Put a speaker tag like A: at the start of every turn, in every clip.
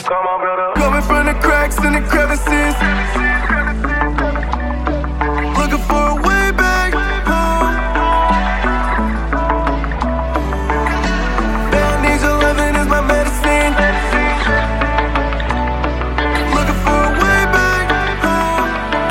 A: Coming from the cracks and the crevices, looking for a way back home. Bad needs 11 is my medicine. Looking for a way back home.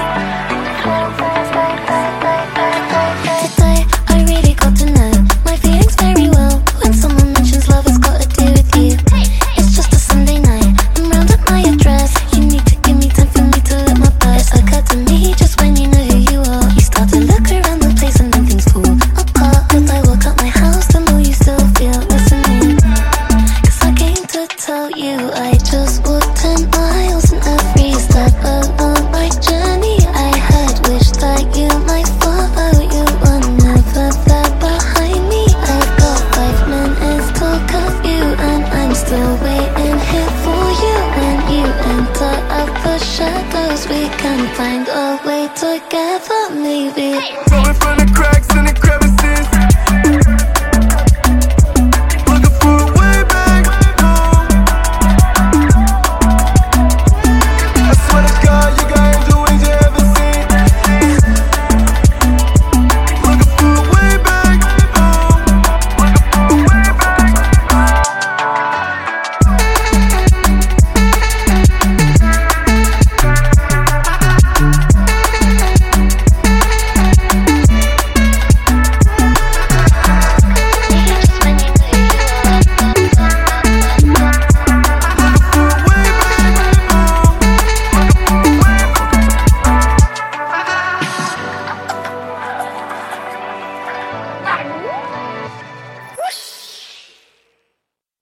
B: Today I really got to know my feelings very well. When someone mentions love, it's got to do with you. It's just a Sunday night, I'm round at my address. You need to give me time for me to let my best. It occurred to me just when you know who you are. You start to look around the place and then things fall apart. As I walk out my house, the more you still feel listening. Cause I came to tell you I just walked 10 miles and every step along my journey I had wished that you might follow. You were never there behind me. I've got 5 minutes to curfew and I'm still waiting here for you. When you enter out the shadows, we can find a way together, maybe.
A: Coming from the cracks